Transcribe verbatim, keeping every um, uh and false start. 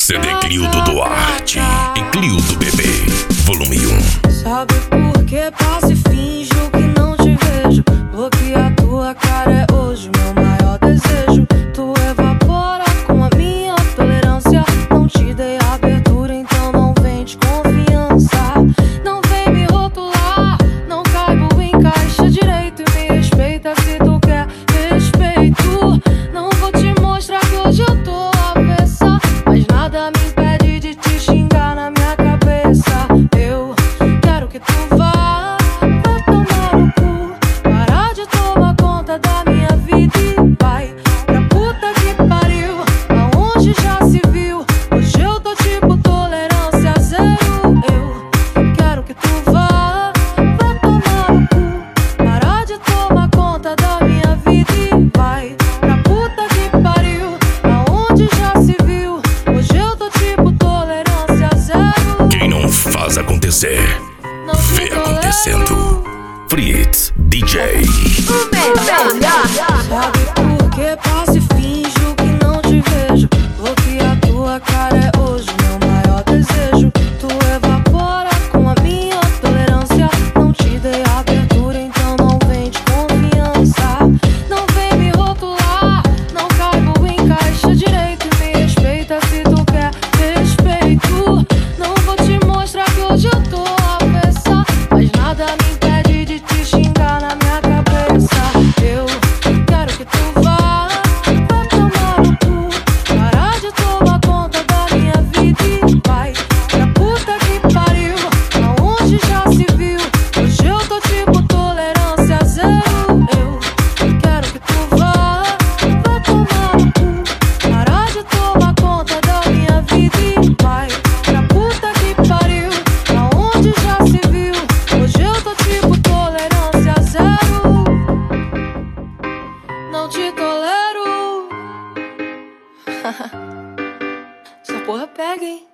C D Cliudo Duarte e Cliudo Bebê, volume um. Sabe por que passo e finjo que não te vejo? Porque a tua cara é hoje meu maior desejo. Tu evapora com a minha tolerância. Não te dei abertura, então não vem de confiança. Não vem me rotular, não caibo em caixa direito. E me respeita se tu quer respeito. Não vou te mostrar que hoje eu tô avessa, mas nada me impede de te xingar na minha cabeça. Eu quero que tu vá, vai tomar no cu, parar de tomar conta da minha vida e vai pra puta que pariu, aonde já se viu. Hoje eu tô tipo tolerância zero. Eu quero que tu vá, vai tomar no cu, parar de tomar conta da minha vida e vai pra puta que pariu, aonde já se viu. Hoje eu tô tipo tolerância zero. Quem não faz acontecer, Não te vê tolero. acontecendo. Fritz D J. Sabe por que passo e finjo que não te vejo? Porque a tua cara é hoje meu maior desejo. Tu evapora com a minha tolerância. Não te dei abertura, então não vem de confiança. Não vem me rotular, não caibo em caixa direito. E me respeita se tu quer respeito. Não vou te mostrar que hoje eu tô avessa, mas nada me impede de te xingar na minha cabeça. Eu quero que tu vá, vai tomar no cu, parar de tomar conta da minha vida e vai pra puta que pariu, aonde já se viu. Hoje eu tô tipo tolerância zero. Eu quero que tu vá, vai tomar no cu, parar de tomar conta da minha vida e vai pra puta que pariu, aonde já se viu. Hoje eu tô tipo tolerância zero. Não te tolero. Essa porra pega, hein?